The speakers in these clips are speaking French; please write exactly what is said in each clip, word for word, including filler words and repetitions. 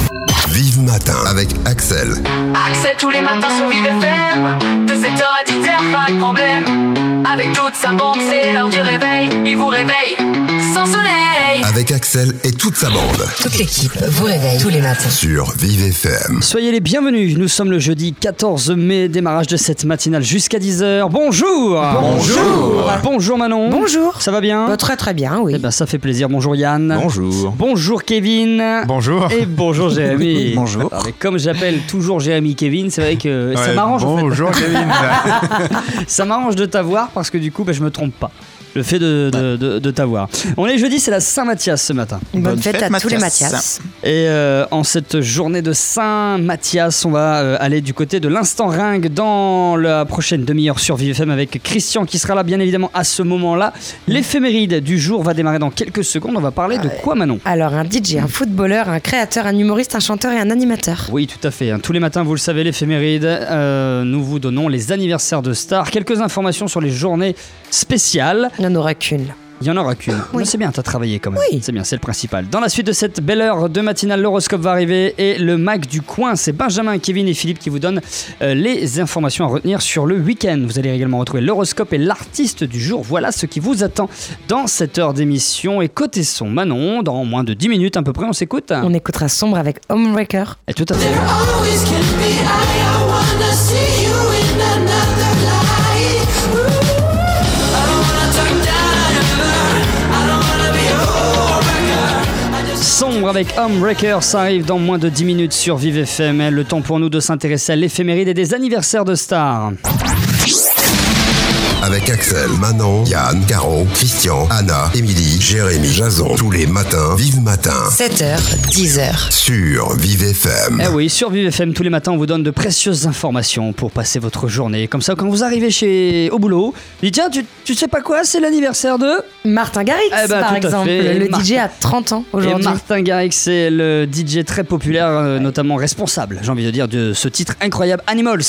Vive Matin avec Axel. Axel tous les matins sur Vive F M. De sept heures à dix heures, pas de problème. Avec toute sa bande, c'est l'heure du réveil. Il vous réveille sans soleil. Avec Axel et toute sa bande. Toute l'équipe vous réveille tous les matins Sur Vive F M. Soyez les bienvenus, nous sommes le jeudi quatorze mai, démarrage de cette matinale jusqu'à dix heures. Bonjour. Bonjour. Bonjour Manon. Bonjour. Ça va bien? Bah, Très très bien, oui. Eh ben ça fait plaisir, bonjour Yann. Bonjour. Bonjour Kevin. Bonjour. Et bonjour Jérémy. Bonjour. Alors, mais comme j'appelle toujours Jérémy Kevin, c'est vrai que ça Ouais, m'arrange en fait. Bonjour Kevin. Ça m'arrange de t'avoir parce que du coup bah, je me trompe pas. Le fait de, de, de, de t'avoir. On est jeudi, c'est la Saint-Mathias ce matin. Bonne, Bonne fête, fête, à tous les Mathias. Mathias. Et euh, en cette journée de Saint-Mathias, on va euh, aller du côté de l'instant ringue dans la prochaine demi-heure sur Vive F M avec Christian qui sera là bien évidemment à ce moment-là. L'éphéméride du jour va démarrer dans quelques secondes. On va parler de quoi, Manon? Alors, un D J, un footballeur, un créateur, un humoriste, un chanteur et un animateur. Oui, tout à fait. Tous les matins, vous le savez, l'éphéméride, euh, nous vous donnons les anniversaires de stars. Quelques informations sur les journées spéciales. Il n'y en aura qu'une. Il n'y en aura qu'une. Oui. Mais c'est bien, t'as travaillé quand même. Oui. C'est bien, c'est le principal. Dans la suite de cette belle heure de matinale, l'horoscope va arriver et le Mac du coin, c'est Benjamin, Kevin et Philippe qui vous donnent euh, les informations à retenir sur le week-end. Vous allez également retrouver l'horoscope et l'artiste du jour. Voilà ce qui vous attend dans cette heure d'émission. Et côté son, Manon, dans moins de dix minutes à peu près, on s'écoute. On écoutera Sombre avec Homebreaker. Et tout à fait. Always can be I, I wanna see you in another light. I don't wanna turn down, I don't wanna be a homebreaker. I just Sombre avec Homebreaker, ça arrive dans moins de dix minutes sur Vive F M. Le temps pour nous de s'intéresser à l'éphéméride et des anniversaires de stars. Avec Axel, Manon, Yann, Caro, Christian, Anna, Émilie, Jérémy, Jason. Tous les matins, Vive Matin. sept heures, dix heures. Sur Vive F M. Eh oui, sur Vive F M, tous les matins, on vous donne de précieuses informations pour passer votre journée. Comme ça, quand vous arrivez chez au boulot, vous dites tiens, tu, tu sais pas quoi, c'est l'anniversaire de... Martin Garrix, Eh ben, par tout à exemple. fait. Le Mar- D J a trente ans Et aujourd'hui. Martin Garrix, c'est le D J très populaire, euh, notamment responsable, j'ai envie de dire, de ce titre incroyable, Animals.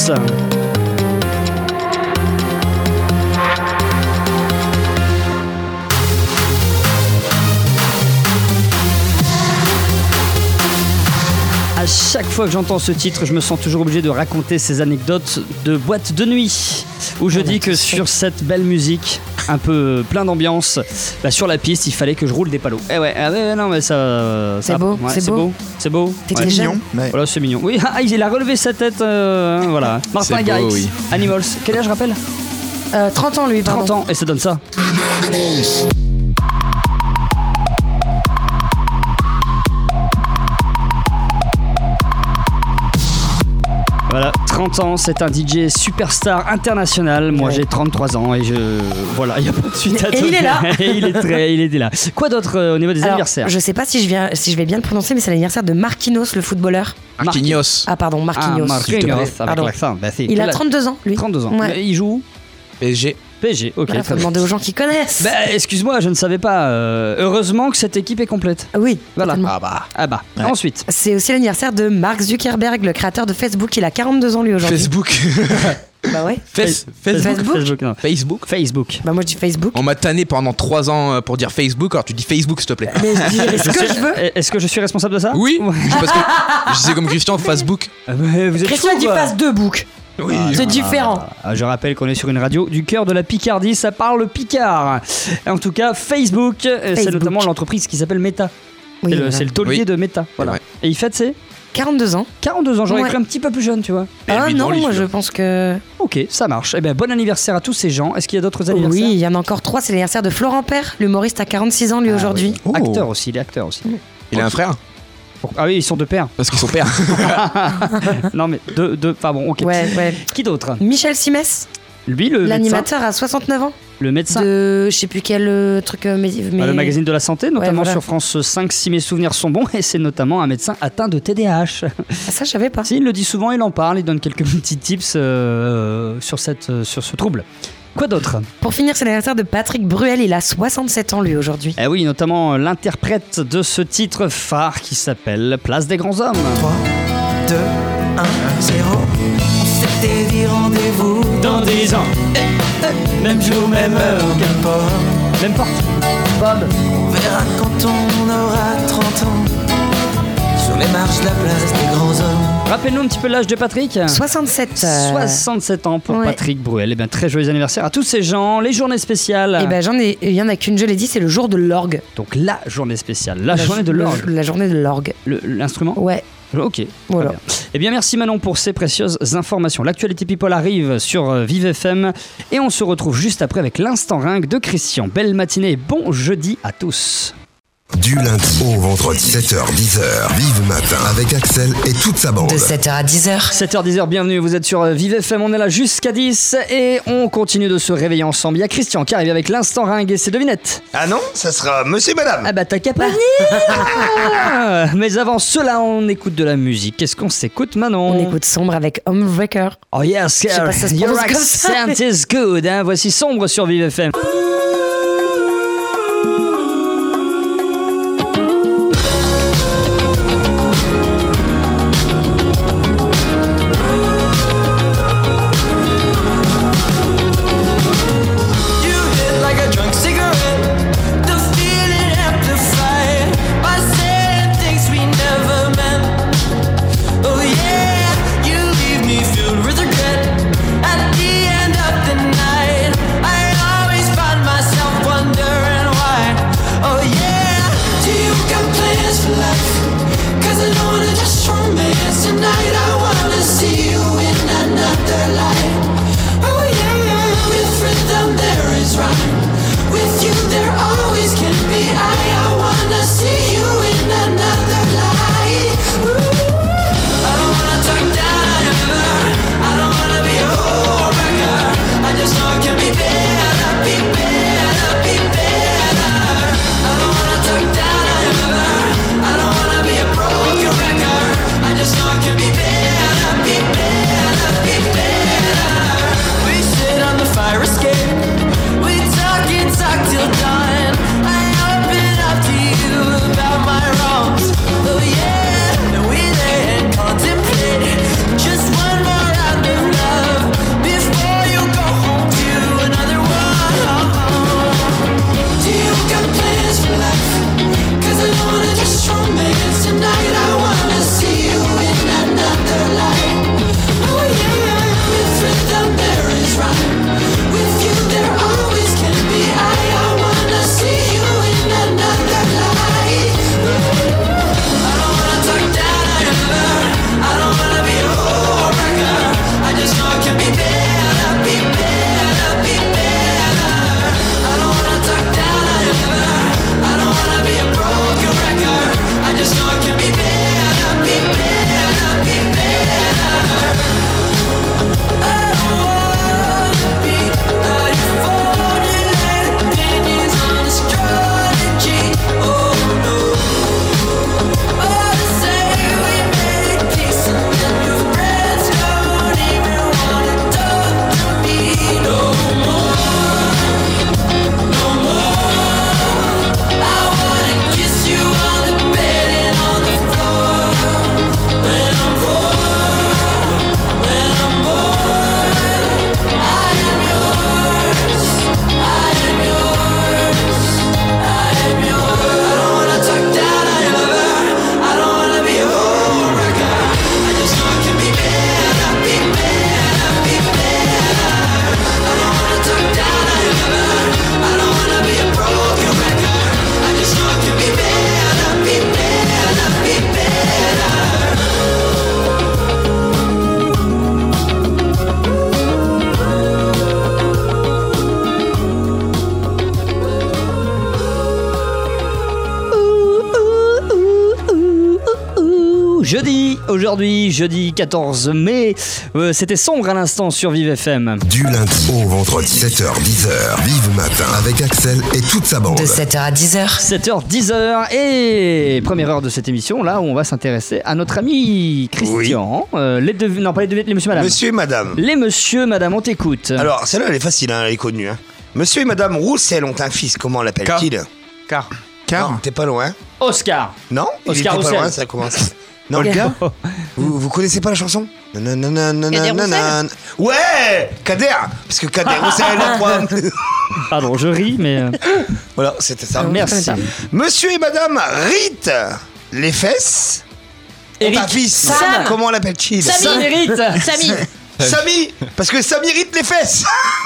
À chaque fois que j'entends ce titre, je me sens toujours obligé de raconter ces anecdotes de boîte de nuit où je dis que sur cette belle musique, un peu plein d'ambiance, bah sur la piste, il fallait que je roule des palos. Eh ouais, ah ouais, non mais ça, ça C'est beau, ouais, c'est beau. c'est beau. T'étais Ouais. jeune. Mignon. Mais... Voilà, c'est mignon. Oui, ah, il a relevé sa tête, euh, hein, voilà. Martin C'est beau, Garrix, oui. Animals. Quel âge je rappelle? Euh, trente ans, lui, pardon. trente ans, et ça donne ça. Voilà, trente ans, c'est un D J superstar international. Moi, Ouais. j'ai trente-trois ans et je. Voilà, il n'y a pas de suite à Et il est là. Et il est très, il était là. Quoi d'autre euh, au niveau des Alors, anniversaires? je sais pas si je, viens, si je vais bien le prononcer, mais c'est l'anniversaire de Marquinhos, le footballeur. Marquinhos. Ah, pardon, Marquinhos. Ah, s'il te Marquinhos, plaît. avec Pardon. l'accent. Bah, si. Il a Quel âge? trente-deux ans, lui. trente-deux ans. Ouais. Mais il joue où? P S G. P S G, ok. Voilà, très faut bien. demander aux gens qui connaissent. Bah, excuse-moi, je ne savais pas. Euh, heureusement que cette équipe est complète. oui, Voilà. totalement. Ah bah. Ah bah. Ouais. Ensuite. C'est aussi l'anniversaire de Mark Zuckerberg, le créateur de Facebook. Il a quarante-deux ans, lui, aujourd'hui. Facebook. Bah ouais. Face- Facebook. Facebook. Facebook, non. Facebook. Facebook. Bah moi, je dis Facebook. On m'a tanné pendant trois ans euh, pour dire Facebook, alors tu dis Facebook s'il te plaît. Mais je dirais ce que je veux. Est-ce que je suis responsable de ça? Oui, Ouais. parce que je sais comme Christian, Facebook. Ah, mais vous êtes Christian fous, dit quoi. face de book. Oui. C'est différent. Ah, je rappelle qu'on est sur une radio du cœur de la Picardie, ça parle picard. En tout cas, Facebook, euh, c'est Facebook. notamment l'entreprise qui s'appelle Meta. Oui, c'est, le, voilà. c'est le taulier Oui. de Meta. Voilà. vrai. Et il fête ses quarante-deux ans. quarante-deux ans, j'aurais Ouais. cru un petit peu plus jeune, tu vois. Et Ah lui, non, dans les moi cheveux. je pense que... Ok, ça marche. Eh ben, bon anniversaire à tous ces gens. Est-ce qu'il y a d'autres anniversaires? Oui, il y en a encore trois. C'est l'anniversaire de Florent Père, l'humoriste à quarante-six ans, lui, Ah, aujourd'hui. oui. Oh. Acteur aussi, il est acteur aussi. Il a un frère. Ah oui, ils sont deux pères. Parce qu'ils sont pères. Non mais deux, deux, pardon, ok. Ouais, ouais. Qui d'autre? Michel Simès, Lui, le médecin. l'animateur à soixante-neuf ans. Le médecin. De je sais plus quel euh, truc. euh, mais, mais- Ah, le magazine de la santé, notamment voilà. sur France cinq, si mes souvenirs sont bons, et c'est notamment un médecin atteint de T D A H. Ah, ça, je savais pas. Si, il le dit souvent, il en parle, il donne quelques petits tips euh, sur, cette, euh, sur ce trouble. Quoi d'autre? Pour finir, c'est l'anniversaire de Patrick Bruel. Il a soixante-sept ans, lui, aujourd'hui. Eh oui, notamment euh, l'interprète de ce titre phare qui s'appelle Place des grands hommes. trois, deux, un, zéro. On s'était dit rendez-vous Dans dix ans, même jour, même heure, qu'importe. même porte. Bob. On verra quand on aura trente ans. sur les marches de la place des grands hommes. Rappelle-nous un petit peu l'âge de Patrick. soixante-sept. euh, soixante-sept ans pour ouais. Patrick Bruel. Eh bien, très joyeux anniversaire à tous ces gens. Les journées spéciales. Et ben j'en ai, il y en a qu'une, je l'ai dit, c'est le jour de l'orgue. Donc la journée spéciale, la, journée de l'orgue. La journée de l'orgue. Le- L'instrument. Ouais. Ok. Voilà. Très bien. Eh bien, merci Manon pour ces précieuses informations. L'actualité People arrive sur euh, Vive F M et on se retrouve juste après avec l'instant ringue de Christian. Belle matinée et bon jeudi à tous. Du lundi au vendredi, sept heures dix heures, Vive Matin avec Axel et toute sa bande. De sept heures à dix heures. sept heures dix heures, bienvenue, vous êtes sur euh, Vive F M, on est là jusqu'à dix et on continue de se réveiller ensemble. Il y a Christian qui arrive avec l'instant ringue et ses devinettes. Ah non, ça sera Monsieur et Madame. Ah bah t'as qu'à pas venir. Mais avant cela, on écoute de la musique. Qu'est-ce qu'on s'écoute, Manon? On écoute Sombre avec Homebreaker. Oh yes, sais pas si ça se your prononce comme ça, accent is good. Hein. Voici Sombre sur Vive F M. You hit like a drunk cigarette. The feeling amplified by saying things we never meant. Oh yeah, you leave me filled with regret. At the end of the night, I always find myself wondering why. Oh yeah, do you got plans for life? Cause I don't wanna just romance tonight. I wanna see you in another light. Oh yeah, with rhythm there is rhyme. With you there always can be I. I wanna see you in another light. Ooh. I don't wanna talk down ever. I don't wanna be a homewrecker. I just know it can be better, be better, be better. I don't wanna talk down ever. I don't wanna be a broken record. I just know it can be better, be better, be better. We sit on the fire escape. We talk and talk till dawn. I open up to you about my wrongs. Oh yeah, and we lay and contemplate just one more round of love before you go home to another one. Do you got plans for life? Cause I don't wanna just romance tonight. I wanna see you in another light. Oh yeah, with rhythm there is rhyme. With you there always can be I. I wanna see you in another light. I don't wanna talk down ever. I don't wanna be a homewrecker. I just know it can be better, be better, be better. I don't wanna talk down ever. I don't wanna be a broken record. I just know it can be better, be better, be better. I don't wanna be a formulated opinions on astrology. Oh no. Oh, to say we made peace and then your friends don't even wanna talk to me no more, no more. I wanna kiss you on the bed and on the floor. When I'm bored, when I'm bored, I am yours, I am yours, I am yours. I don't wanna talk down ever. I don't wanna be a homewrecker. I just know it can be better, be better, be better. I don't wanna talk down ever. I don't wanna be a broken record. I just know it can be better, be better, be better. Jeudi, aujourd'hui, jeudi quatorze mai, euh, c'était Sombre à l'instant sur Vive F M. Du lundi au vendredi, sept heures dix heures, Vive Matin avec Axel et toute sa bande. De sept heures à dix heures. sept heures dix heures et première heure de cette émission, là où on va s'intéresser à notre ami Christian. Euh, les dev... Non, pas les devinettes, les monsieur, madame. Monsieur et Madame. Les monsieur, madame, on t'écoute. Alors, celle-là, elle est facile, hein, elle est connue. Hein. Monsieur et Madame Roussel ont un fils, comment l'appelle-t-il? Car. Non, t'es pas loin. Oscar. Non, il Oscar était pas Roussel. loin, ça commence. Non, Olga. vous, vous connaissez pas la chanson? Nananana, Kader nanana. Ouais, Kader, parce que Kader Roussel, quoi. Pardon, je ris, mais. euh, Voilà, c'était ça. Merci. Monsieur et Madame Rite les fesses On Eric. t'a fils. Sam. Comment l'appelle-t-il? Samy. Ça mérite. Samy. Samy, parce que ça mérite les fesses.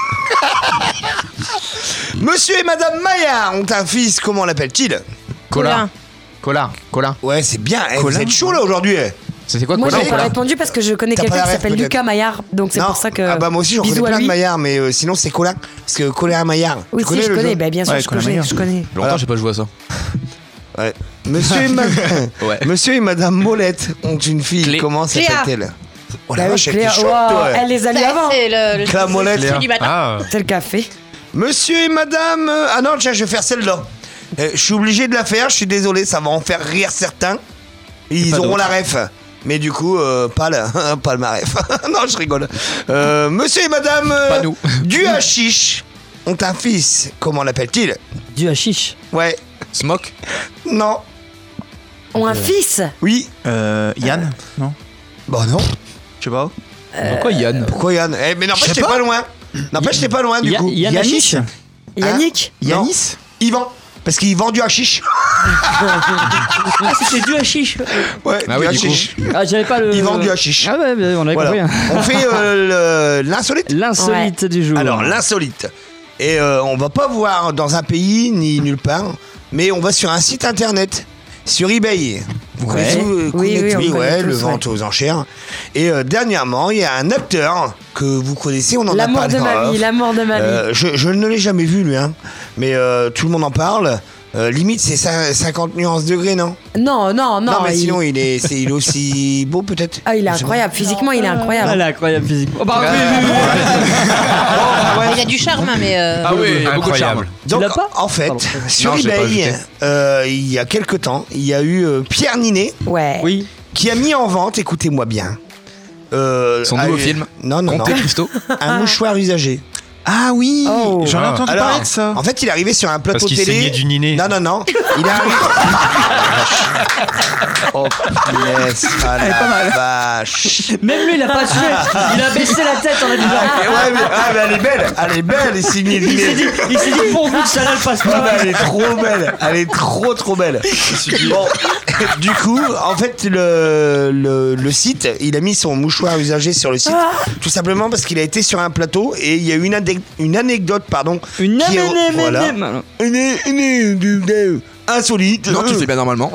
Monsieur et Madame Maillard ont un fils, comment l'appelle-t-il? Colin. Colin. Colin. Ouais, c'est bien, eh, vous Colin. êtes chaud là aujourd'hui. eh. C'était quoi Moi, Colin j'avais ou pas Colin répondu parce que je connais T'as quelqu'un pas qui la s'appelle ref, Lucas Maillard. Donc c'est Non. pour ça que. Ah bah moi aussi j'en connais Bisous à plein de lui. Maillard, mais euh, sinon c'est Colin. Parce que Colin Maillard. Oui, tu si, connais je le connais. jeu Bah, bien sûr, Ouais, je Colin connais. Maillard. Je connais. Longtemps Voilà. j'ai pas joué à ça. Ouais. Monsieur et, ma- Ouais. Monsieur et Madame Molette ont une fille. Clé. Comment Cléa. s'appelle-t-elle? Oh la Bah oui, vache, elle était Claire, chaude, wow, toi. elle les a lu avant. C'est le, le, Claire Molette. le du matin. Ah, C'est le café. Monsieur et Madame. euh, Ah non, tiens, je vais faire celle-là. Euh, je suis obligé de la faire, je suis désolé, ça va en faire rire certains. Ils pas auront d'autres. la ref. Mais du coup, euh, pas, la, pas le ma ref. Non, je rigole. Euh, monsieur et Madame. euh, Pas nous. Du Hachiche ont un fils. Comment l'appelle-t-il? Du hashish. Ouais. Smoke. Non. Ont un fils. Oui. euh, Yann Non. Bah non. Je sais pas. Pourquoi Yann? Pourquoi Yann? Eh, mais n'empêche, Je sais t'es pas. pas. loin. N'empêche, t'es pas loin du Ya- coup. Yann Yanis Hashish. Yannick. Yanis Yvan. Parce qu'il vend du hashish. Ah, c'était du hashish. Ouais, Ah du oui, du coup. hashish. Ah, j'avais pas le. Il vend du hashish. Ah ouais, mais on avait Voilà. compris. hein. On fait euh, le- l'insolite. L'insolite du jour. Alors, l'insolite. Et euh, on va pas voir dans un pays ni nulle part, mais on va sur un site internet, sur eBay. Vous Ouais. connaissez, vous Oui, connaissez, oui, on ouais, connaît le tous, vente aux enchères. Et euh, dernièrement, il y a un acteur que vous connaissez, on en a L'amour parlé de en ma off. vie, l'amour de ma vie. Euh, je, je ne l'ai jamais vu lui, hein. Mais euh, tout le monde en parle. Euh, limite, c'est cin- cinquante nuances degrés, non? Non, non, non. Non, mais il- sinon, il est, c'est, il est aussi beau, peut-être. Ah, il est Je sais pas. incroyable. Physiquement, il est Ah, incroyable. elle est incroyable physiquement. Oh, bah, oui, oui, oui. Il a du charme, hein, mais. euh, Ah oui, il y a beaucoup de charme. Incroyable. Donc, l'as pas en fait, Pardon. sur Non, je l'ai pas eBay, ajouté. euh, il y a quelque temps, il y a eu euh, Pierre Ninet Ouais. Oui. qui a mis en vente, écoutez-moi bien, euh, Son un- nouveau film. Non, non, non. Comté Christo. Un mouchoir usagé. Ah oui Oh. J'en ai Ah. entendu Alors, parler de ça. en fait, il est arrivé sur un plateau Parce qu'il télé. saignait du niné. Non, non, non. Il est arrivé. Oh, punaise. Ah, la vache. Même lui, il a pas su. Il a baissé la tête en a dit Ah, genre. ouais, mais, ah, mais elle est belle. Elle est belle, elle est signée Il s'est Ninet. dit, il s'est dit pour vous que ça là le passe Ah, pas. bah, elle est trop belle, elle est trop trop belle. Bon, du coup, en fait, le, le, le site, il a mis son mouchoir usagé sur le site, tout simplement parce qu'il a été sur un plateau et il y a eu une, ade- une anecdote, pardon, Une qui est- améné- voilà. améné- Une- une- une- une- insolite. Non, tu le fais bien normalement.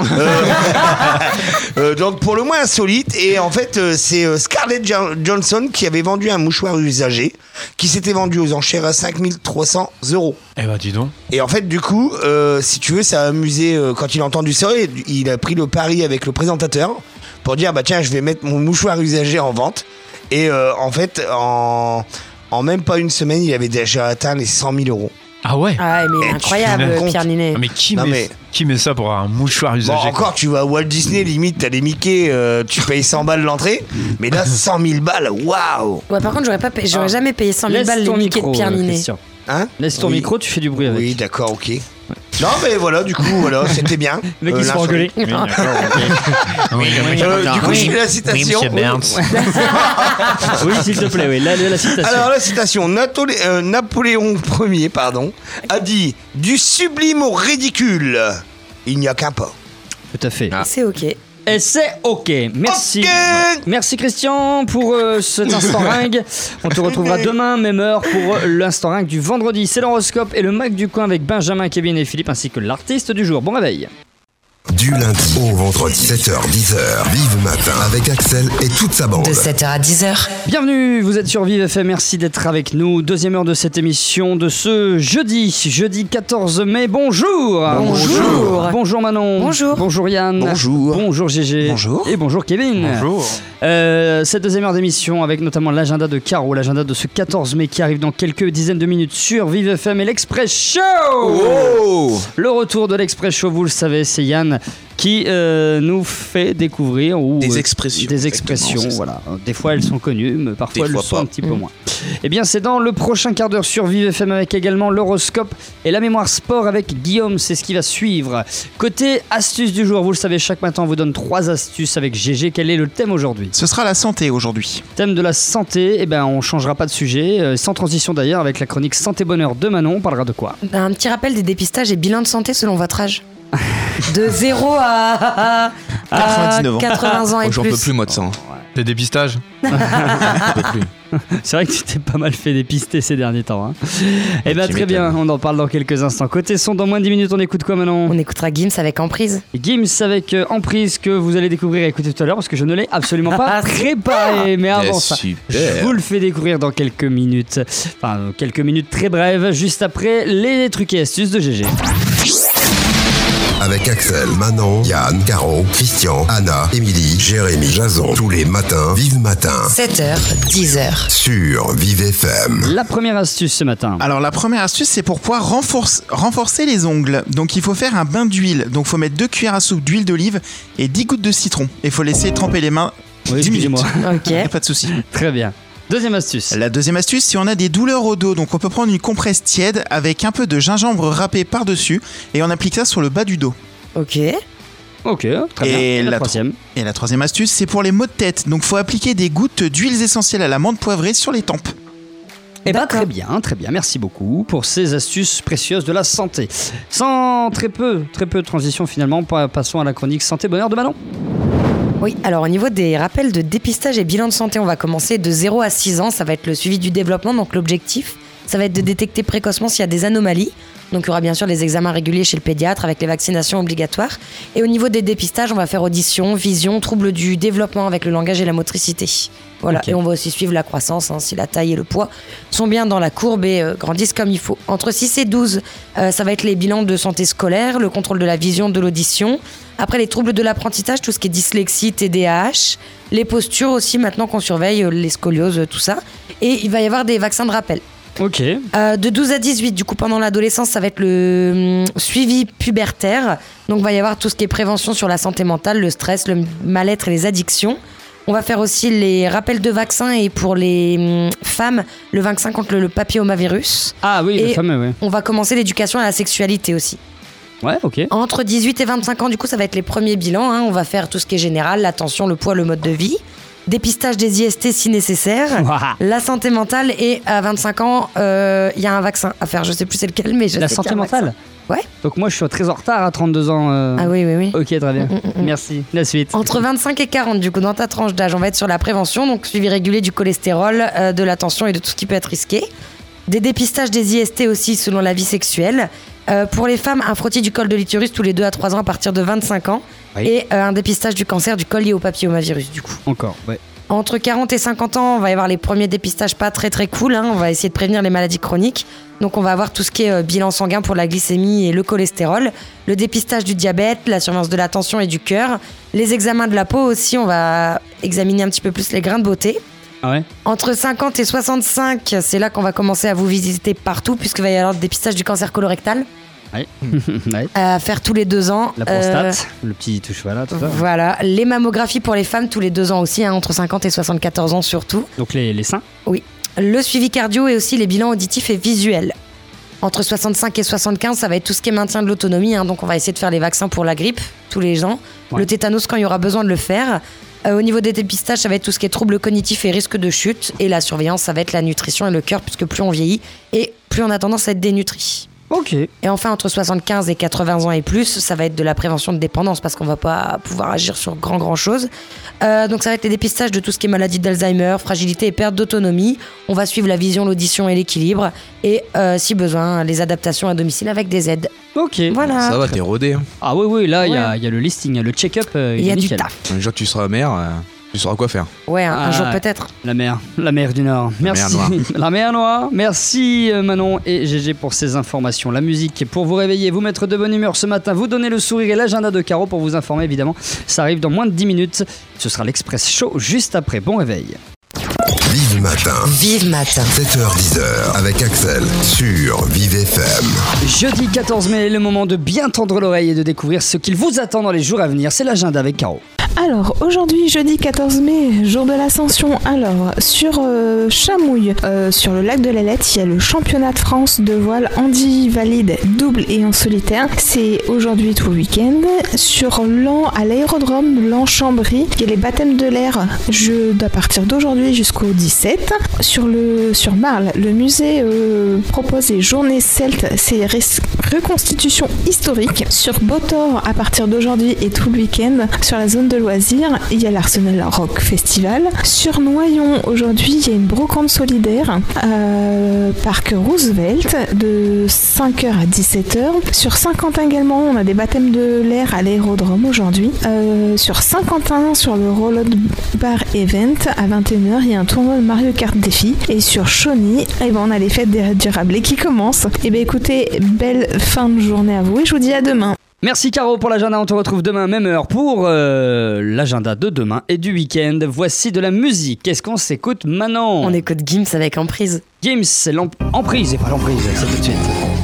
Euh, donc pour le moins insolite, et en fait euh, c'est euh, Scarlett Jo- Johansson qui avait vendu un mouchoir usagé qui s'était vendu aux enchères à cinq mille trois cents euros. Eh bah dis donc. Et en fait, du coup, euh, si tu veux, ça a amusé euh, quand il a entendu ça. et Il a pris le pari avec le présentateur pour dire bah tiens, je vais mettre mon mouchoir usagé en vente. Et euh, en fait, en, en même pas une semaine, il avait déjà atteint les cent mille euros. Ah ouais Ah, mais il est Eh, tu incroyable, te rends compte Pierre Ninet. Ah, mais qui, Non, met, mais- qui met ça pour un mouchoir Bon, usagé encore, tu vas à Walt Disney, limite, t'as des Mickey, euh, tu payes cent balles l'entrée. Mais là, cent mille balles, waouh! Ouais, par contre, j'aurais pas payé- j'aurais jamais payé cent mille Laisse balles les ton Mickey micro, de Pierre euh, Ninet. Christian. Hein? Laisse ton Oui. micro, tu fais du bruit avec. Oui, d'accord, ok. Non, mais voilà, du coup, voilà, c'était bien. Le mec, Euh, il se fait l'insolite. engueuler. Oui, d'accord, ok. Oui, Euh, du coup, je fais la oui, citation. monsieur Burns. Oui, s'il te plaît, oui. La, la, la citation. Alors la citation, Natolé- euh, Napoléon Ier, pardon, a dit « Du sublime au ridicule, il n'y a qu'un pas. Tout à fait. Ah. C'est ok. Et c'est ok. Merci. Ok. Merci Christian pour euh, cet instant ringue. On te retrouvera demain, même heure, pour euh, l'instant ringue du vendredi. C'est l'horoscope et le Mac du coin avec Benjamin, Kevin et Philippe, ainsi que l'artiste du jour. Bon réveil. Du lundi au vendredi, sept heures dix heures, Vive Matin avec Axel et toute sa bande. De sept heures à dix heures. Bienvenue, vous êtes sur Vive F M, merci d'être avec nous. Deuxième heure de cette émission de ce jeudi, jeudi quatorze mai. Bonjour. Bonjour. Bonjour Manon. Bonjour. Bonjour Yann. Bonjour. Bonjour Gégé. Bonjour. Et bonjour Kevin. Bonjour. Euh, cette deuxième heure d'émission avec notamment l'agenda de Caro, l'agenda de ce quatorze mai qui arrive dans quelques dizaines de minutes sur Vive F M et l'Express Show. Oh! Le retour de l'Express Show, vous le savez, c'est Yann qui euh, nous fait découvrir ou, Des euh, expressions, des exactement, expressions, c'est ça. voilà. Des fois elles sont connues, mais parfois Des elles le fois sont pas. un petit peu moins. Eh bien, c'est dans le prochain quart d'heure sur Vive F M avec également l'horoscope et la mémoire sport avec Guillaume. C'est ce qui va suivre. Côté astuces du jour, vous le savez, chaque matin on vous donne trois astuces avec G G. Quel est le thème aujourd'hui? Ce sera la santé aujourd'hui. Thème de la santé, eh ben on changera pas de sujet, euh, sans transition d'ailleurs avec la chronique Santé Bonheur de Manon. On parlera de quoi? Un petit rappel des dépistages et bilans de santé selon votre âge. De zéro à, à quatre-vingt-dix-neuf ans. quatre-vingts ans et Oh, j'en plus. peux plus, moi, de ça. hein. Des dépistages. J'en peux plus. C'est vrai que tu t'es pas mal fait dépister ces derniers temps. Hein. Eh bien, Tu très bien, on en parle dans quelques instants. Côté son, dans moins de dix minutes, on écoute quoi maintenant? On écoutera Gims avec Emprise. Gims avec euh, Emprise que vous allez découvrir et écouter tout à l'heure parce que je ne l'ai absolument pas Ah, préparé. Mais avant Eh, ça, super. je vous le fais découvrir dans quelques minutes. Enfin, euh, quelques minutes très brèves, juste après les trucs et astuces de G G. Avec Axel, Manon, Yann, Caro, Christian, Anna, Émilie, Jérémy, Jason. Tous les matins, Vive Matin. sept heures, dix heures. Sur Vive F M. La première astuce ce matin. Alors la première astuce, c'est pour pouvoir renforce- renforcer les ongles. Donc il faut faire un bain d'huile. Donc il faut mettre deux cuillères à soupe d'huile d'olive et dix gouttes de citron. Et il faut laisser tremper les mains Oui, dix minutes. excusez-moi. Ok. Y a pas de souci. Très bien. Deuxième astuce. La deuxième astuce, si on a des douleurs au dos, donc on peut prendre une compresse tiède avec un peu de gingembre râpé par-dessus et on applique ça sur le bas du dos. Ok. Ok, très bien. Et Et la la troisième. Et la troisième astuce, c'est pour les maux de tête. Donc faut appliquer des gouttes d'huiles essentielles à la menthe poivrée sur les tempes. Eh ben, D'accord. très bien, très bien. Merci beaucoup pour ces astuces précieuses de la santé. Sans très peu, très peu de transition finalement, pa- passons à la chronique santé bonheur de Manon. Oui, alors au niveau des rappels de dépistage et bilan de santé, on va commencer de zéro à six ans. Ça va être le suivi du développement. Donc l'objectif, ça va être de détecter précocement s'il y a des anomalies. Donc il y aura bien sûr les examens réguliers chez le pédiatre avec les vaccinations obligatoires. Et au niveau des dépistages, on va faire audition, vision, troubles du développement avec le langage et la motricité. Voilà, Ok. et on va aussi suivre la croissance, hein, si la taille et le poids sont bien dans la courbe et euh, grandissent comme il faut. Entre six et douze, euh, ça va être les bilans de santé scolaire, le contrôle de la vision, de l'audition. Après, les troubles de l'apprentissage, tout ce qui est dyslexie, T D A H. Les postures aussi, maintenant qu'on surveille, euh, les scolioses, euh, tout ça. Et il va y avoir des vaccins de rappel. Ok. Euh, de douze à dix-huit, du coup, pendant l'adolescence, ça va être le hum, suivi pubertaire. Donc, il va y avoir tout ce qui est prévention sur la santé mentale, le stress, le mal-être et les addictions. On va faire aussi les rappels de vaccins et pour les hum, femmes, le vaccin contre le, le papillomavirus. Ah oui, le Et- fameux, ouais. On va commencer l'éducation à la sexualité aussi. Ouais, ok. Entre dix-huit et vingt-cinq ans, du coup, ça va être les premiers bilans. hein. On va faire tout ce qui est général, l'attention, le poids, le mode de vie. Dépistage des I S T si nécessaire. Ouah. La santé mentale. Et à vingt-cinq ans, euh, il y a un vaccin à faire. Je sais plus c'est lequel, mais je La sais santé qu'il y a un mentale. vaccin. Ouais. Donc moi, je suis très en retard à trente-deux ans. euh. Ah oui, oui, oui. Ok, très bien. Mm, mm, mm. Merci. La suite. Entre vingt-cinq et quarante, du coup, dans ta tranche d'âge, on va être sur la prévention, donc suivi régulier du cholestérol, euh, de la tension et de tout ce qui peut être risqué. Des dépistages des I S T aussi selon la vie sexuelle. Euh, pour les femmes, un frottis du col de l'utérus tous les deux à trois ans à partir de vingt-cinq ans. Oui. Et euh, un dépistage du cancer du col lié au papillomavirus, du coup. Encore, ouais. Entre quarante et cinquante ans, on va y avoir les premiers dépistages pas très très cool. hein. On va essayer de prévenir les maladies chroniques. Donc on va avoir tout ce qui est euh, bilan sanguin pour la glycémie et le cholestérol, le dépistage du diabète, la surveillance de la tension et du cœur, les examens de la peau aussi. On va examiner un petit peu plus les grains de beauté. Ah ouais. Entre cinquante et soixante-cinq, c'est là qu'on va commencer à vous visiter partout puisqu'il va y avoir le dépistage du cancer colorectal Ouais. Ouais. à faire tous les deux ans. La Euh, prostate, le petit touche, voilà, tout ça. Voilà, les mammographies pour les femmes tous les deux ans aussi, hein, entre cinquante et soixante-quatorze ans surtout. Donc les, les seins. Oui. Le suivi cardio et aussi les bilans auditifs et visuels. Entre soixante-cinq et soixante-quinze, ça va être tout ce qui est maintien de l'autonomie. hein. Donc, on va essayer de faire les vaccins pour la grippe tous les ans. Ouais. Le tétanos quand il y aura besoin de le faire. Euh, au niveau des dépistages, ça va être tout ce qui est troubles cognitifs et risque de chute. Et la surveillance, ça va être la nutrition et le cœur, puisque plus on vieillit et plus on a tendance à être dénutri. Ok. Et enfin, entre soixante-quinze et quatre-vingts ans et plus, ça va être de la prévention de dépendance parce qu'on va pas pouvoir agir sur grand grand chose. Euh, donc ça va être les dépistages de tout ce qui est maladie d'Alzheimer, fragilité et perte d'autonomie. On va suivre la vision, l'audition et l'équilibre. Et euh, si besoin, les adaptations à domicile avec des aides. Ok. Voilà. Ça va, t'es rodé. hein. Ah oui, oui, là, il y, a, Ouais. il y a le listing, le check-up. euh, Il y est a du nickel. taf. Un jour que tu seras mère, euh, tu sauras quoi faire. Ouais, un, un Ah, jour ouais. peut-être. La mer, la mer du Nord. La Merci. mer Noire. La mer Noire. Merci euh, Manon et G G pour ces informations. La musique pour vous réveiller, vous mettre de bonne humeur ce matin, vous donner le sourire et l'agenda de Caro pour vous informer évidemment. Ça arrive dans moins de dix minutes. Ce sera l'Express Show juste après. Bon réveil. Vive Matin. Vive matin. sept heures dix heures avec Axel sur Vive F M. Jeudi quatorze mai, le moment de bien tendre l'oreille et de découvrir ce qu'il vous attend dans les jours à venir. C'est l'agenda avec Caro. Alors, aujourd'hui, jeudi quatorze mai, jour de l'Ascension. Alors, sur euh, Chamouille, euh, sur le lac de l'Ailette, il y a le championnat de France de voile handi valide, double et en solitaire. C'est aujourd'hui tout le week-end. Sur Lan, à l'aérodrome Lan-Chambry, il y a les baptêmes de l'air je, à partir d'aujourd'hui jusqu'au dix-sept. Sur, le, sur Marle, le musée euh, propose les journées celtes, c'est res- reconstitution historique. Sur Botor, à partir d'aujourd'hui et tout le week-end, sur la zone de loisirs, il y a l'Arsenal Rock Festival. Sur Noyon, aujourd'hui, il y a une brocante solidaire euh, parc Roosevelt de cinq heures à dix-sept heures. Sur Saint-Quentin également, on a des baptêmes de l'air à l'aérodrome aujourd'hui. Euh, sur Saint-Quentin, sur le Roll Bar Event, à vingt et une heures, il y a un tournoi de Mario Kart Défi. Et sur Chauny, eh ben, on a les fêtes des du Rabelais qui commencent. Et bien écoutez, belle fin de journée à vous et je vous dis à demain. Merci Caro pour l'agenda, on te retrouve demain même heure pour euh, l'agenda de demain et du week-end. Voici de la musique, qu'est-ce qu'on s'écoute maintenant? On écoute Gims avec Emprise. Gims, c'est l'emprise et pas l'emprise, c'est tout de suite.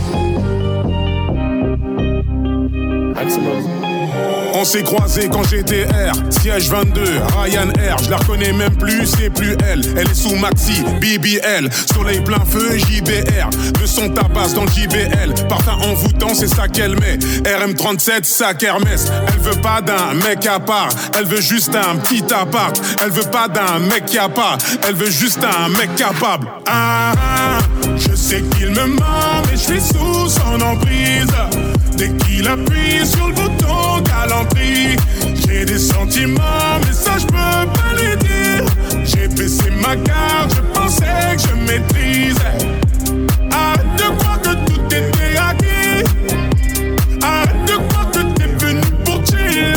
On s'est croisés quand j'étais R, siège vingt-deux, Ryanair, je la reconnais même plus, c'est plus elle. Elle est sous Maxi, B B L, soleil plein feu, J B R. Le son tabasse dans le J B L, parfum envoûtant, c'est ça qu'elle met. R M trente-sept, sac Hermès. Elle veut pas d'un mec à part, elle veut juste un petit appart. Elle veut pas d'un mec qui a pas, elle veut juste un mec capable. Ah, ah, je sais qu'il me ment, mais je suis sous son emprise. Dès qu'il appuie sur le bouton galanterie, j'ai des sentiments, mais ça je peux pas les dire. J'ai baissé ma garde, je pensais que je maîtrisais. Arrête de croire que tout était acquis. Arrête de croire que t'es venu pour chill.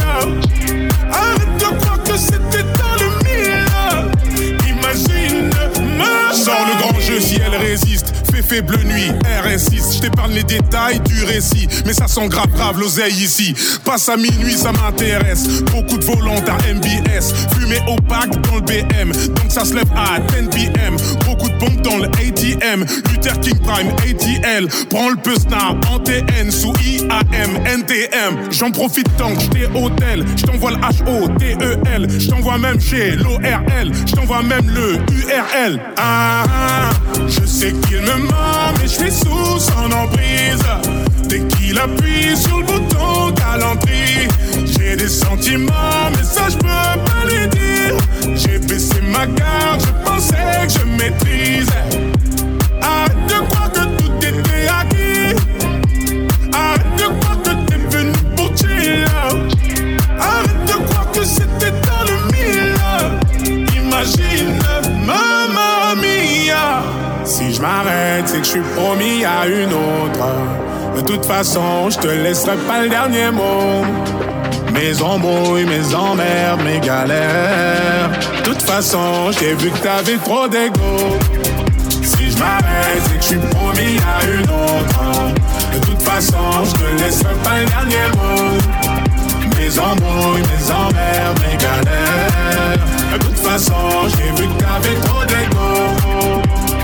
Arrête de croire que c'était dans le mille. Imagine, ma sors le grand jeu si elle résiste. Fais faible nuit, R S six, je t'épargne les détails du récit. Mais ça sent grave grave l'oseille ici. Passe à minuit, ça m'intéresse. Beaucoup de volants à M B S. Fumée opaque dans le B M. Donc ça se lève à dix P M. Beaucoup de pompes dans le A T M. Luther King Prime A T L. Prends le Pesna en T N sous I A M N T M. J'en profite tant que j'étais hôtel. J't'envoie le H O T E L. J't'envoie même chez l'O R L. J't'envoie même le U R L. Ah, ah, je sais qu'il me ment, mais je suis sous son emprise. Dès qu'il appuie sur le bouton galanterie, j'ai des sentiments, mais ça je peux pas les dire. J'ai baissé ma garde, je pensais que je maîtrisais. Arrête de croire que tout était acquis. Arrête de croire que t'es venu pour chill. Arrête de croire que c'était dans le mille. Imagine, mamma mia. Si je m'arrête, c'est que je suis promis à une autre. De toute façon, je te laisserai pas le dernier mot. Mes embrouilles, mes emmerdes, mes galères. De toute façon, j'ai vu que t'avais trop d'ego. Si je m'arrête, c'est que je suis promis à une autre. De toute façon, je te laisserai pas le dernier mot. Mes embrouilles, mes emmerdes, mes galères. De toute façon, j'ai vu que t'avais trop d'ego.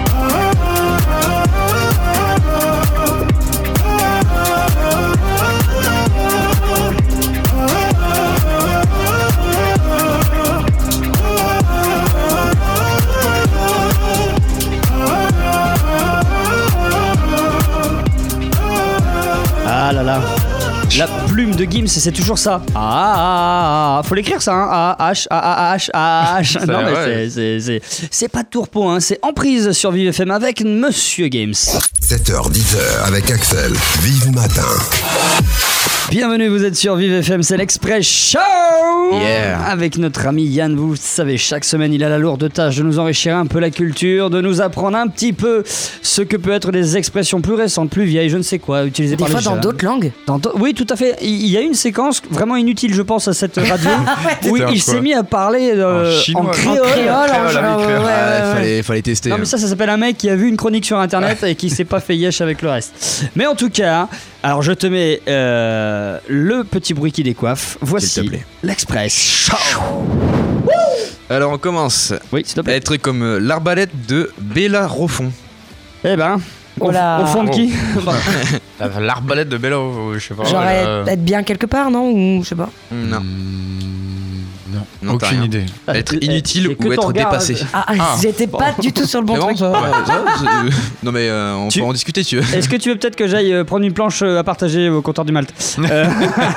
Ah là là. La plume de Gims, c'est toujours ça. Ah, ah, ah, ah. Faut l'écrire ça, hein. A, H, A, A, H, A, H. Non, mais c'est, c'est, c'est, c'est pas de tourpeau, hein. C'est Emprise sur Vive F M avec Monsieur Gims. sept heures, dix heures avec Axel. Vive matin. Bienvenue, vous êtes sur Vive F M, c'est l'Express Show. Yeah. Avec notre ami Yann, vous savez, chaque semaine, il a la lourde tâche de nous enrichir un peu la culture, de nous apprendre un petit peu ce que peut être des expressions plus récentes, plus vieilles, je ne sais quoi, utilisées Des par les fois jeunes. dans d'autres langues. Dans do- oui, tout à fait. Il y a une séquence vraiment inutile, je pense, à cette radio, où il s'est mis à parler euh, En chinois. en créole. En créole, en Créole, genre, avec créole. ouais, ouais, Ah, ouais. Fallait, fallait tester. Non mais ça, ça s'appelle un mec qui a vu une chronique sur internet et qui s'est pas fait yesh avec le reste. Mais en tout cas, alors je te mets euh, le petit bruit qui décoiffe. S'il te Voici plaît. l'Express Show. Alors on commence. Oui, s'il te plaît. Des trucs comme euh, l'arbalète de Béla Roffon. Eh ben, au, Oh là. au fond de qui La- L'arbalète de Béla Roffon, je sais pas. Genre euh, être, être bien quelque part, non? Ou je sais pas. Non. Non, t'as Aucune rien. idée. Être Et- inutile et que ou ton être regard, dépassé. Ah, Ah. j'étais pas du tout sur le bon C'est bon, truc. ça, ça, c'est- Non mais euh, on Tu- peut en discuter si tu veux. Est-ce que tu veux peut-être que j'aille euh, prendre une planche euh, à partager au comptoir du Malte Euh,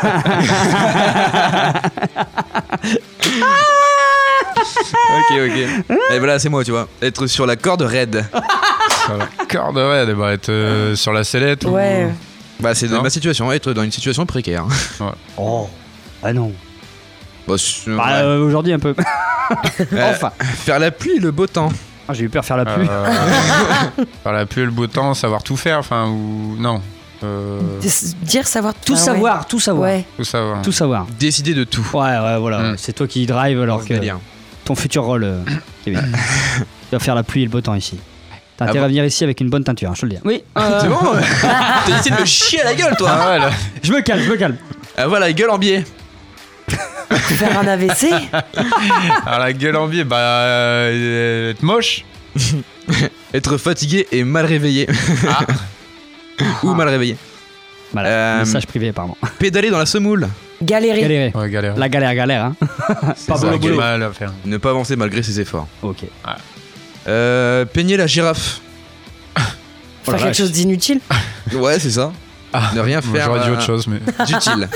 Ok, ok. Et voilà, c'est moi, tu vois. Être sur la corde raide. Sur la corde, ouais, elle va être euh, sur la sellette. ou- Ouais. Bah, c'est Non. ma situation, être dans une situation précaire. Oh, ah non. Bah, c'est- Bah, ouais. euh, aujourd'hui un peu. Euh, Enfin. Faire la pluie et le beau temps. Ah, j'ai eu peur de faire la pluie. Euh, Par la pluie et le beau temps, savoir tout faire, enfin, ou. Non. Euh, Dire savoir Tout Ah ouais. savoir, tout savoir. Ouais. tout savoir. Tout savoir. Décider de tout. Ouais, ouais, voilà. Mm. C'est toi qui drive alors que Délire. ton futur rôle, euh, Kevin. Tu vas faire la pluie et le beau temps ici. T'as Ah intérêt bon à venir ici avec une bonne teinture, hein, je te le dis. Oui. euh, C'est bon T'as décidé de me chier à la gueule, toi. Ah ouais, là. Je me calme, je me calme. Ah, voilà, gueule en biais. Faire un A V C. Alors la gueule en biais, bah. euh, être moche. Être fatigué et mal réveillé. Ou mal réveillé. Voilà, Euh, message privé, apparemment. Pédaler dans la semoule. Galérer. Galérer. Ouais, galère. La galère, galère, hein. C'est pas ça boulot, qui est boulot. mal à faire. Ne pas avancer malgré ses efforts. Ok. Euh, peigner la girafe. Oh la Faire quelque vache. chose d'inutile. Ouais, c'est ça. Ah, Ne rien moi, faire. J'aurais dit euh, autre chose, mais. D'utile.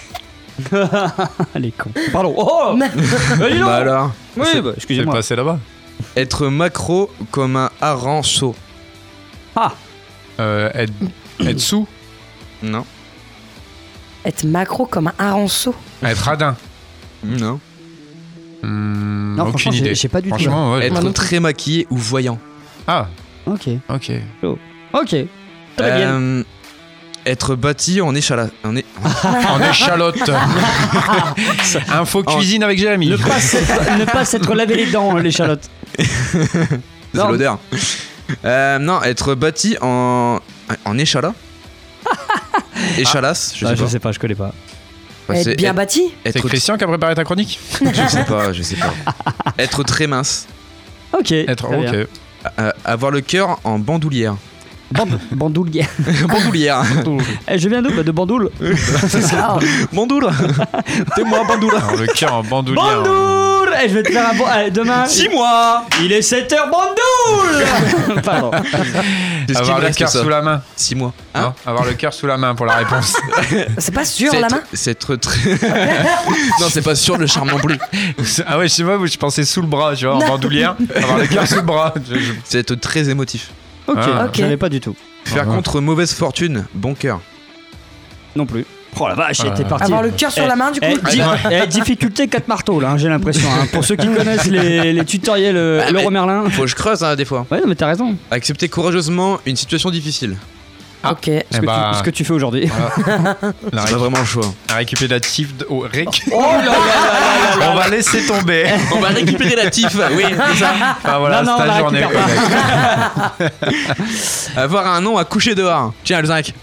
Les cons. Pardon. Oh Bah, dis donc. Bah alors. Oui, c'est- bah, C'est excusez-moi. passé là-bas. Être macro comme un haranceau. Ah, Euh, être, être sous. Non. Être macro comme un haranceau. Être radin. Non. Hmm, non, aucune franchement, idée. j'ai j'ai pas du tout. Franchement, ouais. Être très maquillé ou voyant. Ah, Ok. ok. Ok. Très bien. Euh, être bâti en échalade. En é- En échalote. Info cuisine avec Jérémy. Ne pas s'être ne pas s'être lavé les dents, l'échalote. C'est Non. l'odeur. Euh, non, être bâti en. En échalas. Échalas, je sais Ah, pas. je sais pas, je connais pas. Ouais, c'est Être bien être- bâti. C'est Être, Christian qui a préparé ta chronique. je sais pas, je sais pas. Être très mince. Ok. Être très bien. ok. Euh, avoir le cœur en bandoulière. Band- Bandoule. bandoulière. Eh, je viens d'où Bah, de Bandoule. Ah, Bandoule. T'es moi, bandoule. Alors le cœur en bandoulière. Bandoule. Eh, je vais te faire un bon. Allez, demain. Six mois. Il est sept heures Bandoule. Pardon. C'est ce qui Avoir me le reste, cœur ça. sous la main. Six mois. Non, avoir le cœur sous la main pour la réponse. c'est pas sûr C'est la être- main. C'est être très. Non, c'est pas sûr le charme non plus. Ah ouais, je sais pas, je pensais sous le bras, tu vois, en bandoulière. Avoir le cœur sous le bras. Je- je- C'est être très émotif. Ok. Ah. Ok. J'avais pas du tout. Faire Ah ouais. contre mauvaise fortune, bon cœur. Non plus. Oh la vache, Ah. t'es parti. Avoir le cœur sur Eh, la main du coup. Eh, di- eh, difficulté quatre marteaux là, hein, j'ai l'impression. hein. Pour ceux qui connaissent les, les tutoriels euh, Ah, Leroy mais- Merlin. Faut que je creuse hein, des fois. Ouais, non, mais t'as raison. Accepter courageusement une situation difficile. Ok. Ce, Eh que, bah, tu, ce que tu fais aujourd'hui. la C'est pas vraiment le choix. Un récupératif de... oh, réc- Oh là là là là On va laisser tomber. On va récupérer la tif. Oui, c'est ça. Ah voilà, Non, non, c'est on ta la journée. récupère quoi. Avoir un nom à coucher dehors. Tiens, le zinc.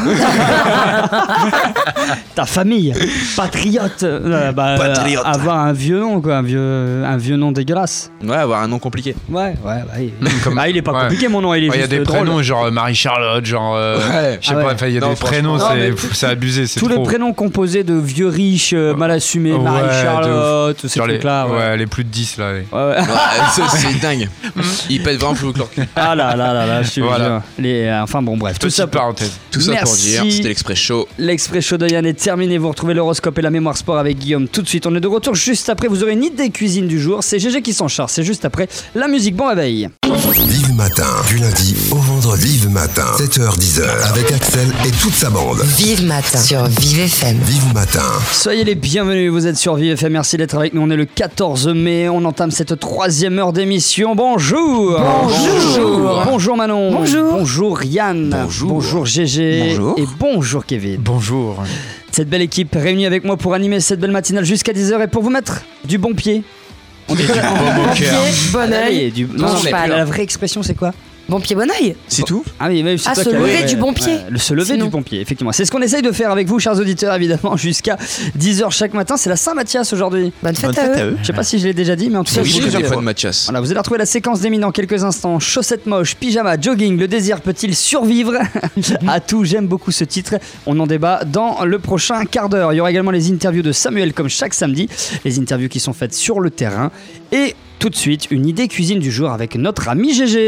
Ta famille, patriote. Euh, bah, Patriote. euh, avoir un vieux nom, quoi, un vieux, un vieux nom dégueulasse. Ouais, avoir un nom compliqué. Ouais, ouais, ouais. Comme- Ah, il est pas ouais. compliqué mon nom, il est Ouais, Il y a juste des drôle. prénoms genre euh, Marie-Charlotte, genre. euh, Ouais. Je sais Ah pas, ouais. enfin, il y a Non, des prénoms, franchement, c'est non, mais pff, c'est abusé, c'est Tous trop. les prénoms composés de vieux riches, euh, mal assumés, Ouais, Marie-Charlotte, tous ces Genre les, trucs-là. Ouais. ouais, les plus de dix là. ouais. Ouais, ouais. Ouais, ça, c'est dingue. Il pète vraiment plus leur cul. Ah là là là là, je suis Voilà. jure. Les, euh, enfin bon, bref, tout Petite ça pour, parenthèse. Tout ça pour Merci. dire, c'était l'Express Show. L'Express Show de Yann est terminé. Vous retrouvez l'horoscope et la mémoire sport avec Guillaume tout de suite. On est de retour juste après. Vous aurez une idée cuisine du jour. C'est G G qui s'en charge. C'est juste après la musique. Bon réveil. Vive Matin, du lundi au vendredi. Vive Matin, sept heures dix heures, avec Axel et toute sa bande. Vive matin sur Vive F M. Vive Matin. Soyez les bienvenus. Vous êtes sur V F M. Merci d'être avec nous. On est le quatorze mai. On entame cette troisième heure d'émission. Bonjour. Bonjour. Bonjour Manon. Bonjour. Bonjour Yann. Bonjour. Bonjour G G. Bonjour. Et bonjour Kevin. Bonjour. Cette belle équipe réunie avec moi pour animer cette belle matinale jusqu'à dix heures et pour vous mettre du bon pied. On dit Bon au cœur. Bon Allez, oeil. du... Bon non, mais cheval. la vraie expression c'est quoi? Bon pied, bon oeil. C'est tout. Ah oui, mais c'est Ah, toi se qui as- lever ouais, du bon ouais, pied. ouais, le se lever Sinon. du bon pied, effectivement. C'est ce qu'on essaye de faire avec vous, chers auditeurs, évidemment, jusqu'à dix heures chaque matin. C'est la Saint-Mathias aujourd'hui. Bonne fête, Bonne à, fête eux. à eux. Je sais pas si je l'ai déjà dit, mais en tout cas, Oui, je vous plusieurs le dis. fois de Mathias. Voilà, vous allez retrouver la séquence d'Emile dans quelques instants. Chaussettes moches, pyjama, jogging, le désir peut-il survivre? À tout, j'aime beaucoup ce titre. On en débat dans le prochain quart d'heure. Il y aura également les interviews de Samuel comme chaque samedi. Les interviews qui sont faites sur le terrain. Et tout de suite, une idée cuisine du jour avec notre ami G G.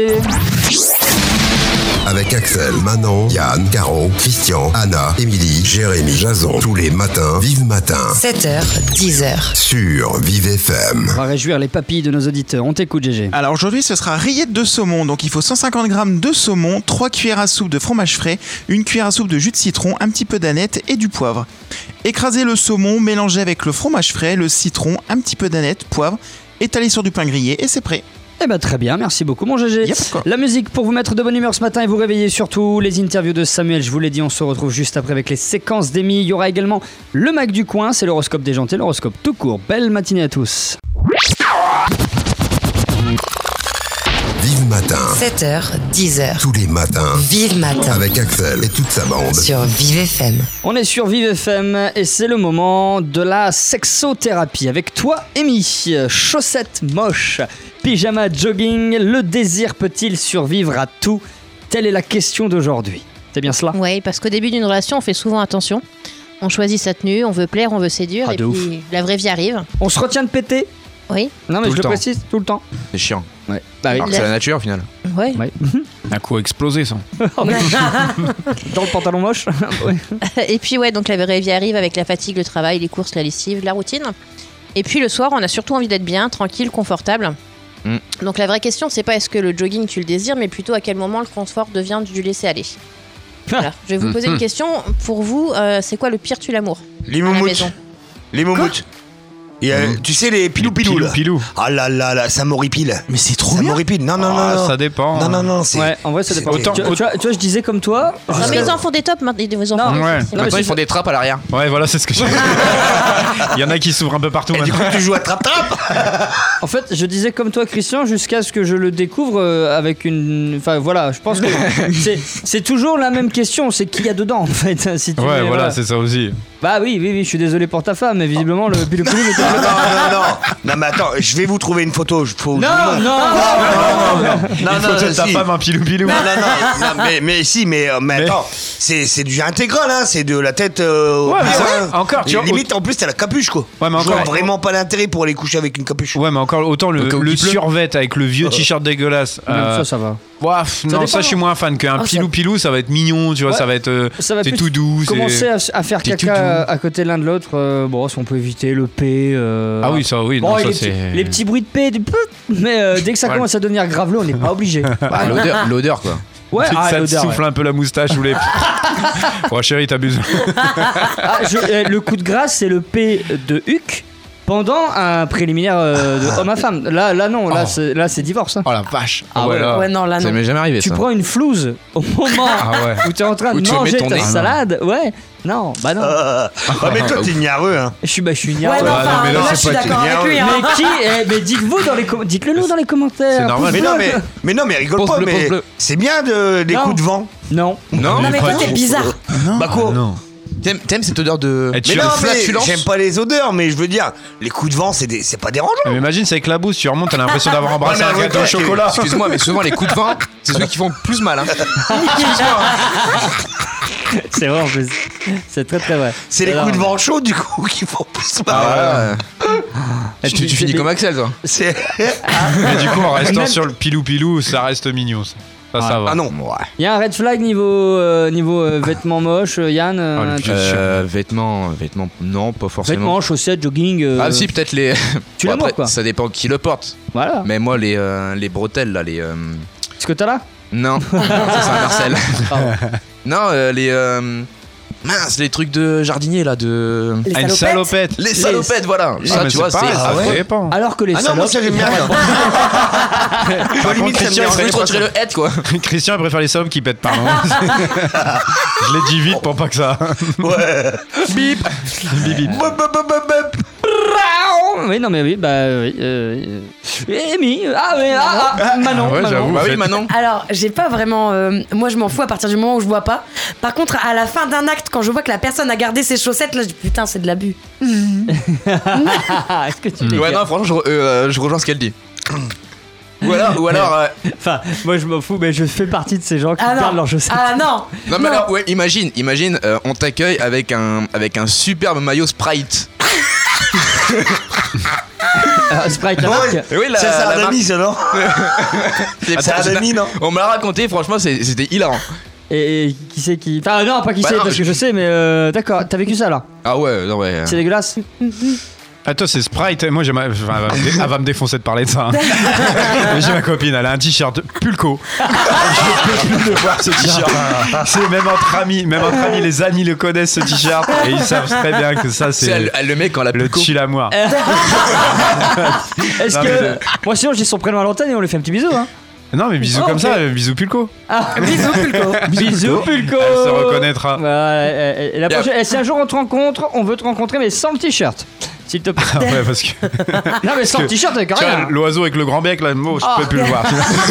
Avec Axel, Manon, Yann, Caro, Christian, Anna, Émilie, Jérémy, Jason. Tous les matins, Vive Matin. sept heures, dix heures. Sur Vive F M. On va réjouir les papilles de nos auditeurs. On t'écoute, G G. Alors aujourd'hui, ce sera rillettes de saumon. Donc il faut cent cinquante grammes de saumon, trois cuillères à soupe de fromage frais, une cuillère à soupe de jus de citron, un petit peu d'aneth et du poivre. Écrasez le saumon, mélangez avec le fromage frais, le citron, un petit peu d'aneth, poivre, étalez sur du pain grillé et c'est prêt. Eh ben très bien, merci beaucoup mon G G. Y a pas de quoi. La musique pour vous mettre de bonne humeur ce matin et vous réveiller surtout. Les interviews de Samuel, je vous l'ai dit, on se retrouve juste après avec les séquences d'Emmy. Il y aura également le Mac du coin, c'est l'horoscope déjanté, l'horoscope tout court. Belle matinée à tous. Vive Matin. sept heures, dix heures. Tous les matins. Vive Matin. Avec Axel et toute sa bande. Sur Vive F M. On est sur Vive F M et c'est le moment de la sexothérapie avec toi, Amy. Chaussettes moches, pyjama, jogging, le désir peut-il survivre à tout? Telle est la question d'aujourd'hui. C'est bien cela? Oui, parce qu'au début d'une relation, on fait souvent attention. On choisit sa tenue, on veut plaire, on veut séduire, Ah, et de puis ouf. la vraie vie arrive. On se retient de péter? Oui. Non mais Tout je le le temps. précise, tout le temps. C'est chiant. Ouais. Bah oui. Alors que c'est la nature au final. Ouais. Ouais. Un coup explosé, ça. Dans le pantalon moche. Ouais. Et puis ouais, donc la vraie vie arrive avec la fatigue, le travail, les courses, la lessive, la routine. Et puis le soir, on a surtout envie d'être bien, tranquille, confortable. Mm. Donc la vraie question, c'est pas est-ce que le jogging tu le désires, mais plutôt à quel moment le confort devient du laisser aller. Voilà. Je vais vous poser une question. Pour vous, euh, c'est quoi le pire tue l'amour Les à la moumoutes. maison? Les moumoutes. Et, euh, tu sais, les pilou-pilou là. Pilou. Ah là là là, ça m'horripile. Mais c'est trop Ça bien. m'horripile. Non, non, non, Ah, non. ça dépend. Non, non, non, c'est. Ouais, en vrai ça dépend. c'est- Autant- tu, tu vois, tu vois, je disais comme toi. Non, mais ils en font des tops maintenant. Ils en Non. font des- Ouais. c'est- Non, mais Maintenant, c'est ils font des trappes à l'arrière. Ouais, voilà, c'est ce que j'ai. Il y en a qui s'ouvrent un peu partout Et du maintenant. coup, tu joues à trap-trap. En fait, je disais comme toi, Christian, jusqu'à ce que je le découvre euh, avec une. Enfin voilà, je pense que c'est, c'est toujours la même question, c'est qui y a dedans en fait. Si tu Ouais, veux, voilà, c'est ça aussi. Bah oui, oui, oui, je suis désolé pour ta femme, mais visiblement le pilou pilou n'était Non, pas. non, non, non. Non, mais attends, je vais vous trouver une photo. Je- Faut... Non, non, non, Une non, photo de ta si. femme, un pilou-pilou. Non, non, non, non, mais, mais si, mais, euh, mais Mais- attends, c'est, c'est du intégral, hein, c'est de la tête. Euh, au Ouais, mais pied, c'est- hein. encore, tu Et vois, limite, en plus, t'as la capuche, quoi. Ouais, mais Je vois encore- vraiment pas l'intérêt pour aller coucher avec une capuche. Ouais, mais encore autant le, Donc, au le qui pleut. survêt avec le vieux t-shirt dégueulasse. Même euh, ça, ça va. ouah, pff, non, dépend. ça je suis moins fan qu'un Oh, ça- pilou-pilou, ça va être mignon, tu vois, Ouais. ça va être. euh, Ça va c'est plus tout doux. c'est- Commencer à, à faire c'est caca tout doux. à, à côté l'un de l'autre, euh, bon, si on peut éviter le P. euh, Ah oui, ça, oui, Bon, non, et ça les, c'est. petits, les petits bruits de P, du peu, mais euh, dès que ça Ouais. commence à devenir graveleux, on n'est pas obligé. Ah, l'odeur, l'odeur quoi. Ouais, ça ah, te l'odeur, souffle ouais. un peu la moustache ou les. Ouais, chérie, t'abuses. Ah, je- euh, le coup de grâce, c'est le P de Huc pendant un préliminaire euh, de homme à femme. Là, là non, là, Oh. c'est, là c'est divorce. hein. Oh la vache. Ah ouais, là. Ouais, non, là, Ça non. m'est jamais arrivé Tu ça. prends une flouze au moment Ah ouais. où tu es en train Où de tu mets manger ton ta nez. salade. Ouais, non, bah non. Ah, mais toi, t'es niareux, hein. Je suis, bah, je suis une Ouais, yarde. non, Ah, non, enfin, mais là, moi, c'est je suis pas d'accord avec lui. hein. Mais qui eh, mais dites-vous dans les com- dites-le nous dans les commentaires. C'est normal. Mais non, mais, mais non, mais rigole Pouce pas, bleu, pouce mais bleu. c'est bien de, des Non. coups de vent. Non. Non, Non, mais toi, t'es bizarre. Bah quoi Non. T'aimes, t'aimes cette odeur de. Et tu- Mais de non, mais flatulence. j'aime pas les odeurs, mais je veux dire, les coups de vent, c'est, des, c'est pas dérangeant. Mais imagine, c'est avec la bouche, tu remontes, t'as l'impression d'avoir embrassé Ouais, un mais gâteau au attends, chocolat. Excuse-moi, mais souvent les coups de vent, c'est ceux qui font plus mal. Hein. C'est vrai en plus. C'est très très vrai. C'est les Alors, coups de vent chauds, du coup, qui font plus mal. Ah ouais. et Tu, puis, tu finis c'est comme des- Axel, toi. C'est... Mais du coup, en restant Même- sur le pilou-pilou, ça reste mignon. Ça, ça, ça va. Ah non. Il y a un red flag niveau euh, niveau euh, vêtements moches, euh, Yann. euh, Ah, le tu- vieux Euh, vêtements, vêtements, non, pas forcément. Vêtements, chaussettes, jogging. euh, Ah si, peut-être les. Tu Bon, l'amours, après, quoi. Ça dépend qui le porte. Voilà. Mais moi, les, euh, les bretelles là, les. euh, Ce que t'as là. Non, ça c'est un Marcel. Pardon. Non, euh, les. euh, Mince, les trucs de jardinier là, de. Les Ah, une salopettes. salopette. Les salopettes, voilà. Ah, Ça, mais tu vois, c'est c'est. pareil, ça affreux. dépend. Alors que les Ah non, moi salopes. ça j'aime bien. Par Moi, contre, limite, ça me Christian, dérange Faut juste pas, retirer ça. le head quoi. Christian, il préfère les salopes qui pètent, pardon. Je l'ai dit vite pour pas que ça. Ouais. Bip. Bip, bip. Bop, bop, bop, bop, bop. oui, non mais oui, bah oui. Euh, Amy, ah oui, ah, ah, Manon. Ah ouais, Manon. j'avoue. Bah oui, Manon. Alors, j'ai pas vraiment. euh, moi, je m'en fous à partir du moment où je vois pas. Par contre, à la fin d'un acte, quand je vois que la personne a gardé ses chaussettes, là, je dis putain, c'est de l'abus. Est-ce que tu Ouais, non, franchement, je, re- euh, je rejoins ce qu'elle dit. Ou alors, ou alors. euh, Enfin, moi je m'en fous, mais je fais partie de ces gens qui Ah non. perdent leurs chaussettes. Ah non. Non, mais alors, ouais, imagine, imagine, euh, on t'accueille avec un, avec un superbe maillot Sprite. Euh, Sprite, la Ouais. marque. Oui, la, Ça, c'est la un marque- ami, ça, non C'est C'est un ami, non On me l'a raconté, franchement, c'est- c'était hilarant. Et, et qui c'est qui. Enfin, non, pas qui Bah c'est, non, parce que je- je sais, mais euh, d'accord, t'as vécu ça là. Ah ouais, non, ouais. C'est dégueulasse. Ah, toi, c'est Sprite. Moi, j'ai ma... enfin, elle, va me dé- elle va me défoncer de parler de ça. hein. Mais j'ai ma copine, elle a un t-shirt Pulco. Je peux plus le voir, ce t-shirt. C'est même entre amis, même entre amis, les amis le connaissent, ce t-shirt. Et ils savent très bien que ça, C'est c'est elle, elle le met quand la le Pulco. chill à moi. Est-ce Non, que. mais- Moi, sinon, j'ai son prénom à l'antenne et on lui fait un petit bisou, hein. Non, mais bisous Oh, comme ok. ça, euh, bisous Pulco. Ah, bisous, Pulco. Bisous, Pulco. Elle se reconnaîtra. Voilà, et- et la prochaine, et si un jour on te rencontre, on veut te rencontrer, mais sans le t-shirt. S'il te plaît. Ah ouais, parce que. Non, mais sans le que- t-shirt avec Tu vois, rien. l'oiseau avec le grand bec, là, moi, je Oh. peux plus le voir.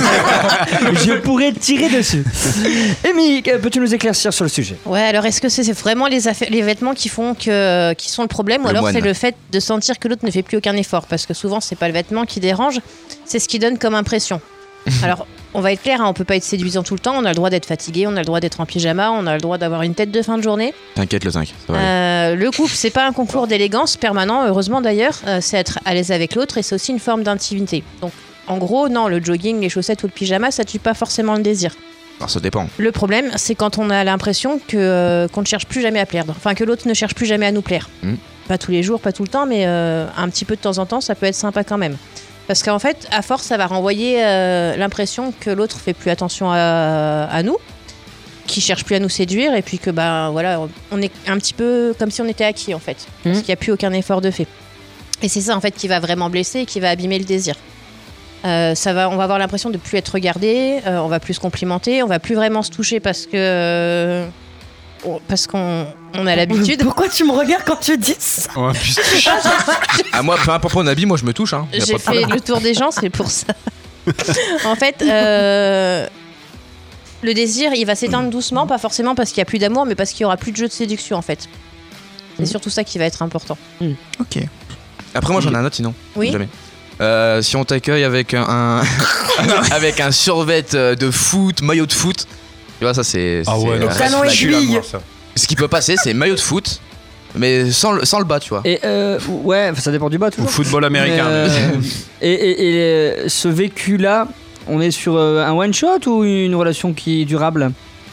Je pourrais tirer dessus. Amy, peux-tu nous éclaircir sur le sujet? Ouais, alors est-ce que c'est c'est vraiment les, affaires, les vêtements qui font que qui sont le problème, ou Le alors moine. c'est le fait de sentir que l'autre ne fait plus aucun effort? Parce que souvent c'est pas le vêtement qui dérange, c'est ce qui donne comme impression. Alors on va être clair, hein, on peut pas être séduisant tout le temps, on a le droit d'être fatigué, on a le droit d'être en pyjama, on a le droit d'avoir une tête de fin de journée. T'inquiète, le cinq. Ça va aller. Euh, le couple, c'est pas un concours d'élégance permanent, heureusement d'ailleurs, euh, c'est être à l'aise avec l'autre et c'est aussi une forme d'intimité. Donc en gros, non, le jogging, les chaussettes ou le pyjama, ça tue pas forcément le désir. Alors, ça dépend. Le problème, c'est quand on a l'impression que euh, qu'on ne cherche plus jamais à plaire, enfin que l'autre ne cherche plus jamais à nous plaire. Mm. Pas tous les jours, pas tout le temps, mais euh, un petit peu de temps en temps, ça peut être sympa quand même. Parce qu'en fait, à force, ça va renvoyer euh, l'impression que l'autre fait plus attention à, à nous, qu'il cherche plus à nous séduire, et puis que ben voilà, on est un petit peu comme si on était acquis en fait, parce Mhm. qu'il n'y a plus aucun effort de fait. Et c'est ça en fait qui va vraiment blesser et qui va abîmer le désir. Euh, ça va, on va avoir l'impression de plus être regardé, euh, on va plus se complimenter, on va plus vraiment se toucher parce que euh, on- parce qu'on on a l'habitude. Pourquoi tu me regardes quand tu dis ça? Ouais, puis- Ah, moi, peu importe mon habit, moi, je me touche. Hein. Y a J'ai pas de fait problème. le tour des gens, c'est pour ça. En fait, euh, le désir, il va s'éteindre doucement, pas forcément parce qu'il y a plus d'amour, mais parce qu'il y aura plus de jeu de séduction en fait. C'est surtout ça qui va être important. Ok. Après, moi, j'en ai un autre, sinon. Oui. Jamais. Euh, si on t'accueille avec un, un- avec un survêt euh, de foot, maillot de foot, tu vois, ça c'est. Ah ouais, c'est- non, euh, ça, Talon c'est aiguille. chill à moi, ça. Ce qui peut passer, c'est maillot de foot, mais sans le, sans le bas, tu vois. Et euh, ouais, ça dépend du bas Ou toujours. football américain. Euh, et et, et, euh, ce vécu-là, on est sur euh, un one-shot ou une relation qui est durable?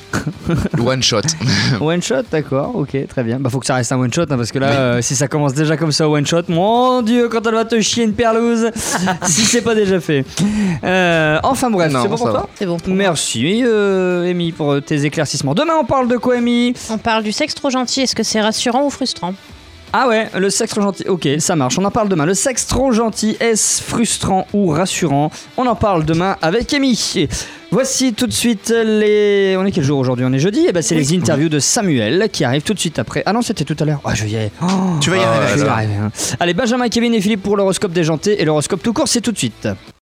One shot. One-shot, d'accord, ok, très bien. Bah faut que ça reste un one-shot, hein, parce que là, euh, si ça commence déjà comme ça, one-shot, mon dieu, quand elle va te chier une perlouse, si c'est pas déjà fait. Euh, enfin bref, Non, c'est bon ça pour va. toi? C'est bon. pour moi. Merci, euh, Amy, pour tes éclaircissements. Demain, on parle de quoi, Amy? On parle du sexe trop gentil. Est-ce que c'est rassurant ou frustrant? Ah ouais, le sexe trop gentil. Ok, ça marche. On en parle demain. Le sexe trop gentil, est-ce frustrant ou rassurant? On en parle demain avec Amy. Voici tout de suite les. On est quel jour aujourd'hui? On est jeudi. Et ben c'est les interviews de Samuel qui arrivent tout de suite après. Ah non, c'était tout à l'heure. Ah, je y ai. Oh, Tu vas y ah, arriver. je vais y arriver, hein. Allez, Benjamin, Kevin et Philippe pour l'horoscope déjanté et l'horoscope tout court, c'est tout de suite.